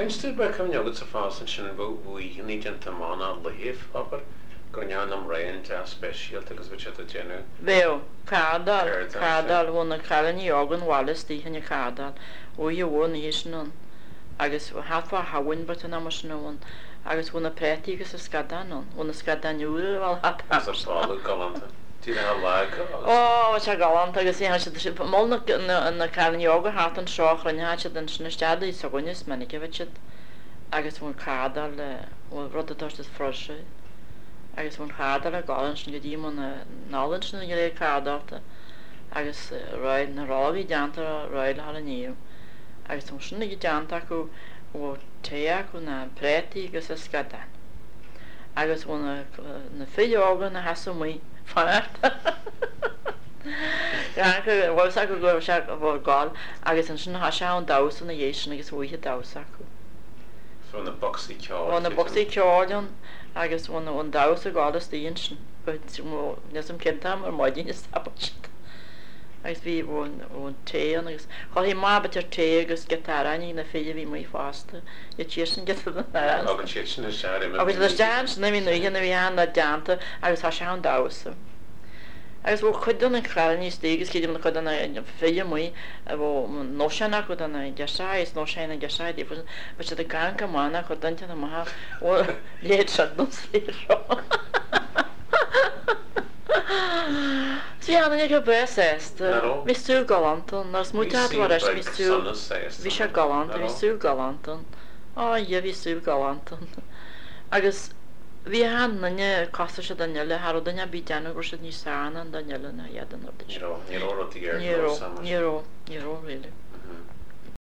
Einstu be cym neogad sa fásan sin bhí ní dinta mána leíh aber go nean am raon te spéisialt agus bheit a dénú. Bhéo, cádal bhna caiileí ágan bhálas tíchanne cádal ó bhn híos nun agus hatfa hahain bat an am snúin agus bhna prétíí agus a scadanón bhna scadanúra bhil hat sála galanta. Tí le ó se galant agus sé mó na caiileí ága hat an seoch ranne se den sinna steadaí sa ghuiine mena bheit agus bhn cádal le rudatáiste froise. Agus bhn chádal a gáin sin go dtí nálann sin go ré cádalta agus roiid na ráhí deanta roiid le níú agus tá sinna go deanta acu ó téach chu na prétíí agus a scadan agus bhna na fiágan na heasa muo fanart bhil acu go se bhór gáil agus an sin has se an dasan na dhééis agus bhuithe dasa acu. na boxí ceáil. Bhna boxí ceáiln agus bhna an da a gádas tíon sin nesam cinnta mar maidín is tapist. Agus bhí bhn téan agus chohí má betir té agus gitaraí na féidir bhí mí fásta i tí sin get agus le dean na bhí nuhéanana bhí an na deanta agus tá se an dasa. Agus bh chudan an chláí stígus cíidir na chudan féidir muoi a bh nóseannach chu anna deáis nó séna deáid í be se a gan gomána chu dainte na maitha ó léad se nó slírá. Sí anna go bu sésta hí sú galantan nas muteadhar hí sú hí se galant hí sú galantan á hí sú galantan agus bhí hanne casta se danile Har danne bí deanna gur se ní sána an danile na headan Ní ní réile.